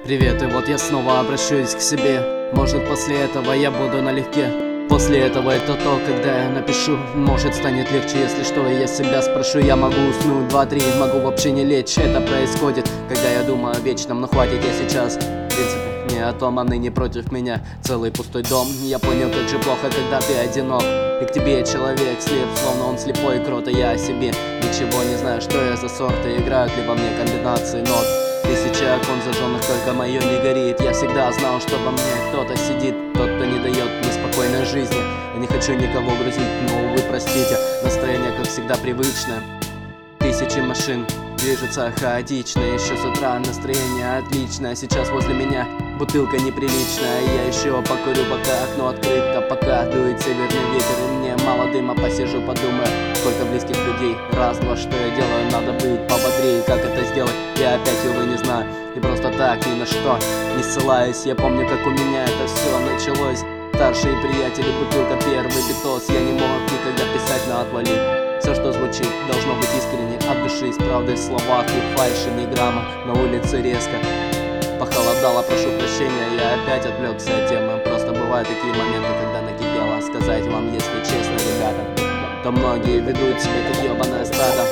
Привет, и вот я снова обращусь к себе. Может, после этого я буду налегке. После этого это то, когда я напишу. Может, станет легче, если что, и я себя спрошу. Я могу уснуть 2-3, могу вообще не лечь. Это происходит, когда я думаю о вечном. Но хватит я сейчас, в принципе, не о том, а ныне против меня целый пустой дом. Я понял, как же плохо, когда ты одинок. И к тебе человек слеп, словно он слепой крот. И я о себе ничего не знаю, что я за сорты. Играют ли во мне комбинации нот. Тысячи окон зажженных, только мое не горит. Я всегда знал, что во мне кто-то сидит, тот, кто не дает мне спокойной жизни. Я не хочу никого грузить, но, увы, простите, настроение, как всегда, привычное. Тысячи машин движутся хаотично. Еще с утра настроение отличное. Сейчас возле меня бутылка неприличная. Я еще покурю, пока окно открыто, пока дует северный ветер. И мне мало дыма, посижу, подумаю, сколько близких людей. Раз-два, что я делаю, надо быть пободрее. Как это сделать, я опять, увы, не знаю. И просто так, ни на что не ссылаюсь. Я помню, как у меня это все началось. Старшие приятели, бутылка, первый битос. Я не мог никогда писать на отвали. Все, что звучит, должно быть искренне от души, с правдой в словах и фальши ни грамма. На улице резко похолодало, прошу прощения, я опять отвлекся от темы. Просто бывают такие моменты, когда накипело. Сказать вам, если честно, ребята, то многие ведут себя как ебаное стадо.